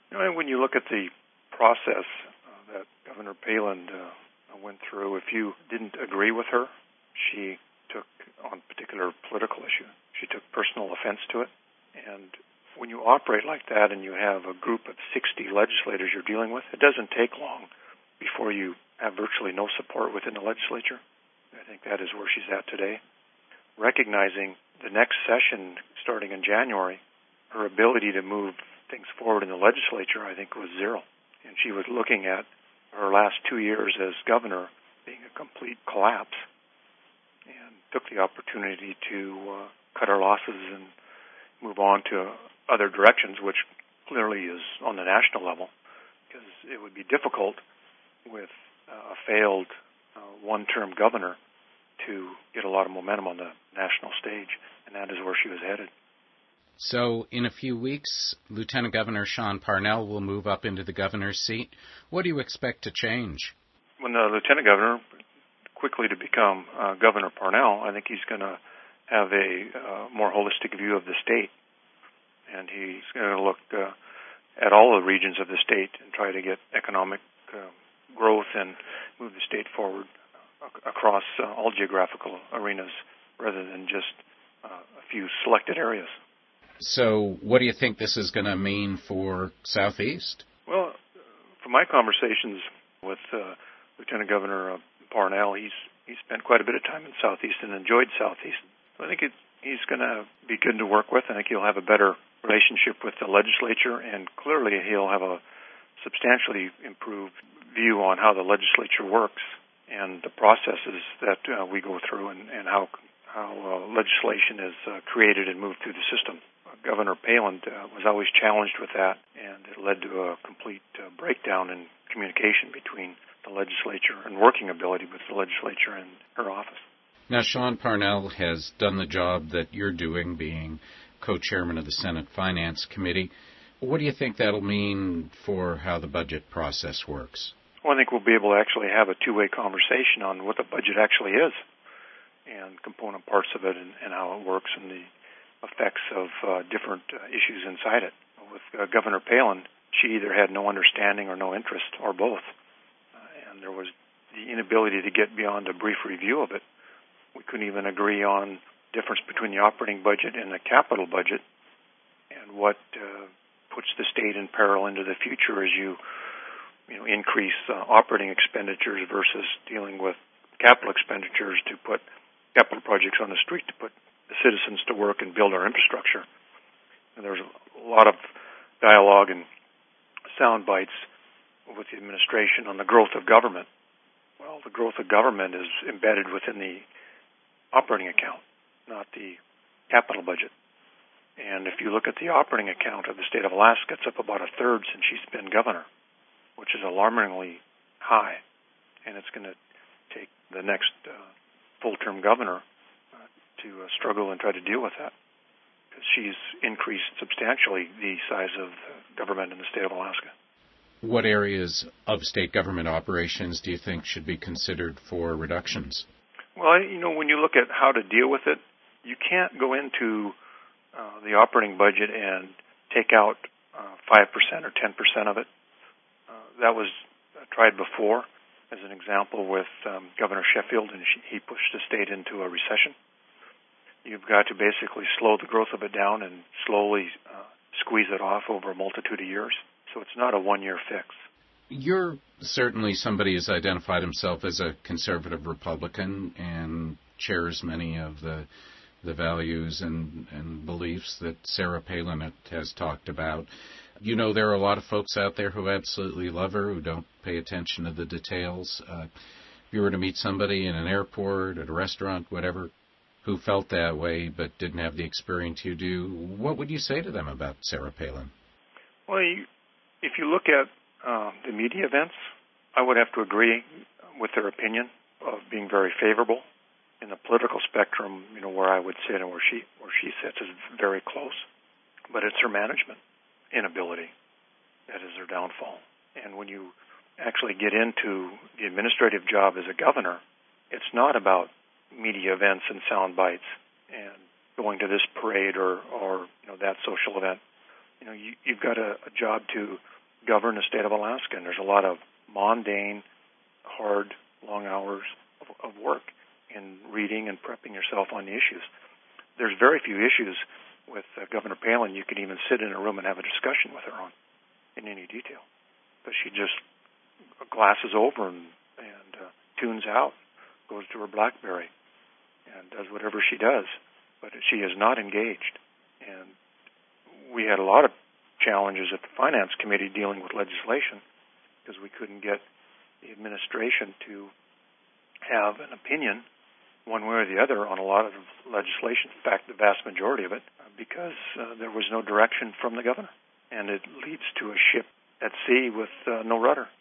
When you look at the process that Governor Palin went through, if you didn't agree with her, she took on a particular political issue. She took personal offense to it. And when you operate like that and you have a group of 60 legislators you're dealing with, it doesn't take long before you have virtually no support within the legislature. I think that is where she's at today. Recognizing the next session starting in January, her ability to move things forward in the legislature, I think, was zero. And she was looking at her last 2 years as governor being a complete collapse, and took the opportunity to cut her losses and move on to other directions, which clearly is on the national level, because it would be difficult with a failed one-term governor to get a lot of momentum on the national stage, and that is where she was headed. So in a few weeks, Lieutenant Governor Sean Parnell will move up into the governor's seat. What do you expect to change? When the lieutenant governor, quickly to become Governor Parnell, I think he's going to have a more holistic view of the state. And he's going to look at all the regions of the state and try to get economic growth and move the state forward across all geographical arenas rather than just a few selected areas. So what do you think this is going to mean for Southeast? Well, from my conversations with Lieutenant Governor Parnell, he's spent quite a bit of time in Southeast and enjoyed Southeast. So I think he's going to be good to work with. I think he'll have a better relationship with the legislature, and clearly he'll have a substantially improved view on how the legislature works and the processes that we go through and how legislation is created and moved through the system. Governor Palin was always challenged with that, and it led to a complete breakdown in communication between the legislature and working ability with the legislature and her office. Now, Sean Parnell has done the job that you're doing, being co-chairman of the Senate Finance Committee. What do you think that'll mean for how the budget process works? Well, I think we'll be able to actually have a two-way conversation on what the budget actually is and component parts of it and how it works and the effects of different issues inside it. With Governor Palin, she either had no understanding or no interest, or both. And there was the inability to get beyond a brief review of it. We couldn't even agree on difference between the operating budget and the capital budget, and what puts the state in peril into the future as you increase operating expenditures versus dealing with capital expenditures to put capital projects on the street to put the citizens to work and build our infrastructure. And there's a lot of dialogue and sound bites with the administration on the growth of government. Well, the growth of government is embedded within the operating account, not the capital budget. And if you look at the operating account of the state of Alaska, it's up about a third since she's been governor, which is alarmingly high. And it's going to take the next full-term governor to struggle and try to deal with that, because she's increased substantially the size of government in the state of Alaska. What areas of state government operations do you think should be considered for reductions? Well, when you look at how to deal with it, you can't go into the operating budget and take out 5% or 10% of it. That was tried before as an example with Governor Sheffield, and he pushed the state into a recession. You've got to basically slow the growth of it down and slowly squeeze it off over a multitude of years. So it's not a one-year fix. You're certainly somebody who's identified himself as a conservative Republican and shares many of the values and beliefs that Sarah Palin has talked about. There are a lot of folks out there who absolutely love her, who don't pay attention to the details. If you were to meet somebody in an airport, at a restaurant, whatever, who felt that way but didn't have the experience you do, what would you say to them about Sarah Palin? Well, if you look at the media events, I would have to agree with their opinion of being very favorable. In the political spectrum, where I would sit and where she sits is very close. But it's her management inability that is her downfall. And when you actually get into the administrative job as a governor, it's not about media events and sound bites and going to this parade or that social event. You've got a job to govern the state of Alaska. And there's a lot of mundane, hard, long hours of work in reading and prepping yourself on the issues. There's very few issues with Governor Palin you could even sit in a room and have a discussion with her on in any detail. But she just glasses over and tunes out, goes to her BlackBerry, and does whatever she does. But she is not engaged. And we had a lot of challenges at the Finance Committee dealing with legislation because we couldn't get the administration to have an opinion one way or the other on a lot of legislation. In fact, the vast majority of it, because there was no direction from the governor. And it leads to a ship at sea with no rudder.